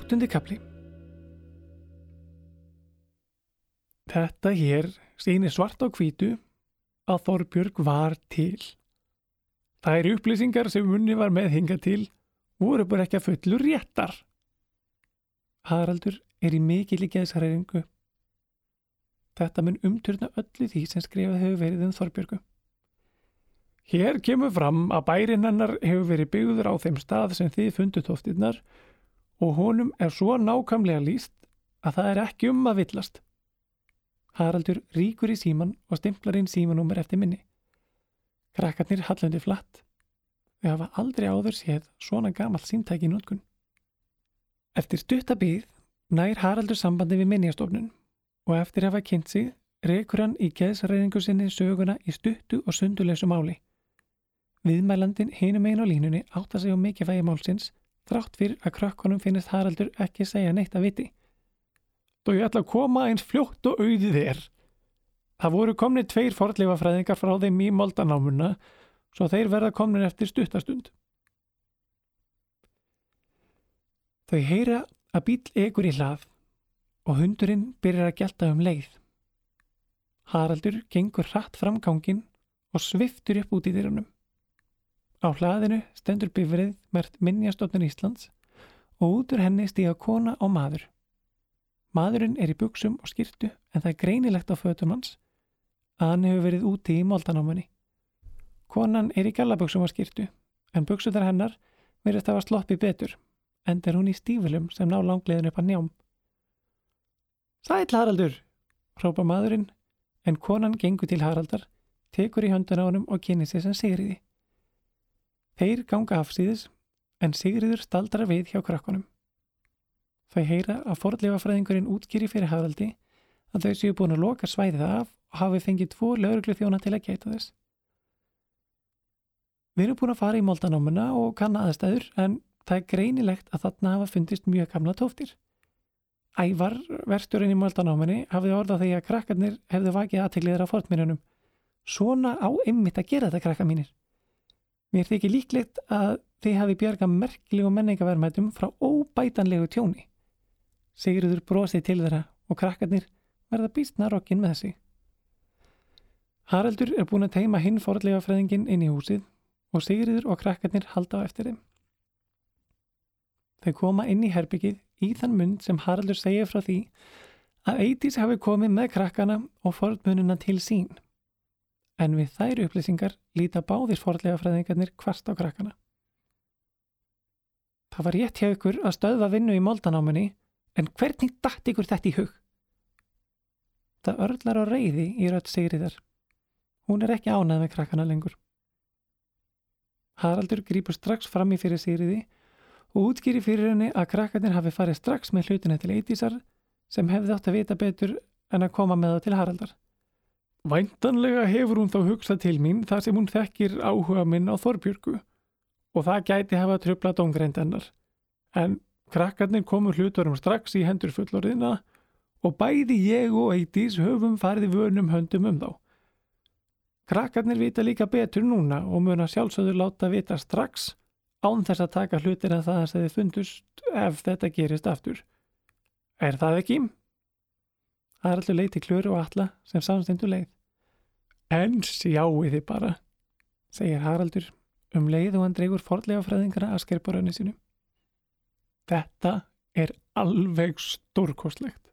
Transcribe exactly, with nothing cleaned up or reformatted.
Áttundi kafli. Þetta hér sýnir svart á hvítu að Þorbjörg var til. Þær upplýsingar sem Unni var með hingað til voru bara ekki að fullu réttar. Haraldur er í mikilli geðshræringu. Þetta mun umturna öllu því sem skrifað hefur verið um Þorbjörgu. Hér kemur fram að bærinn hennar hefur verið byggður á þeim stað sem þið fundu tóftirnar og honum er svo nákvæmlega lýst að það er ekki um að villast. Haraldur ríkur í síman og stimplar inn símanúmer eftir minni. Krakkarnir hallandi flatt. Þau hafa aldrei áður séð svona gamalt símtæki í notkun. Eftir stutta bið nær Haraldur sambandi við Minjastofnun og eftir að hafa kynnt sig rekur hann í geðshræringu sinni söguna í stuttu og sundulausu máli. Viðmælandinn hinum megin á línunni átta sig á mikilvægi málsins þrátt fyrir að krökkunum finnist Haraldur ekki segja neitt að viti. Þó ég ætla að koma eins fljótt og auðið er. Það voru komnir tveir fornleifafræðingar frá þeim í moldanámuna svo þeir verða komnir eftir stuttastund. Þau heyra að bíll ekur í hlað og hundurinn byrjar að gelta um leið. Haraldur gengur hratt fram ganginn og sviftur upp út í dyrunum. Á hlaðinu stendur bifreið merkt Minjastofnun Íslands og út úr henni stíga kona og maður. Maðurinn er í buxum og skyrtu en það er greinilegt á fötum hans að hann hefur verið úti í moldanámunni. Konan er í gallabuxum og skyrtu en buxurnar hennar virðast hafa sloppið betur enda er hún í stífilum sem ná langleiðin upp að njám. Sæll Haraldur, hrópar maðurinn en konan gengur til Haraldar, tekur í hönduna á honum og kynnir sig sem Sigríði. Þeir ganga afsíðis en Sigríður staldrar við hjá krökkunum. Þau heyra að fornleifafræðingurinn útskýri fyrir Haraldi að þau séu búin að loka svæðið af og hafi fengið tvo lögregluþjóna til að gæta þess. Við erum búin að fara í moldanámuna og kanna aðstæður en það er greinilegt að þarna hafa fundist mjög gamla tóftir. Ævar, verkstjórinn í moldanámunni, hafði orð á því að krakkarnir hefðu vakið athygli þeirra á fornminjunum. Svona á einmitt að gera þetta krakka mínir. Mér þykir líklegt að þið hafi bjargað merkilegum menningaverðmætum frá óbætanlegu tjóni. Sigríður brosið til þeirra og krakkarnir verða býstna rokkin með sig. Haraldur er búin að teima hinn fornleifafræðinginn inn í húsið og Sigríður og krakkarnir halda á eftir þeim. Þau koma inn í herbyggið í þann mund sem Haraldur segir frá því að Eydís hafi komið með krakkana og fornmunina til sín. En við þær upplýsingar líta báðir fornleifafræðingarnir hvasst á krakkana. Það var rétt hjá ykkur að stöðva vinnu í moldanámunni en hvernig datt ykkur þetta í hug? Það örlar á reiði í rödd Sigríðar. Hún er ekki ánægð með krakkana lengur. Haraldur grípur strax fram í fyrir Sigríði og útskýri fyrir henni að krakkarnir hafi farið strax með hlutina til Eydísar sem hefði átt að vita betur en að koma með það til Haraldar. Væntanlega hefur hún þá hugsað til mín þar sem hún þekkir áhuga minn á Þorbjörgu og það gæti hafa truflað dómgreind hennar. En krakkarnir komu hluturum strax í hendur fullorðina og bæði ég og Eydís höfum farið vönum höndum um þá. Krakkarnir vita líka betur núna og muna sjálfsögður láta vita strax án þess að taka hlutina það að þið fundust ef þetta gerist aftur. Er það ekki? Haraldur leit til Klöru og Atla sem samstendur leið. En sjáið þið bara, segir Haraldur um leið og hann dregur fornleifafræðingana að skerpa raunni sínu. Þetta er alveg stórkostlegt.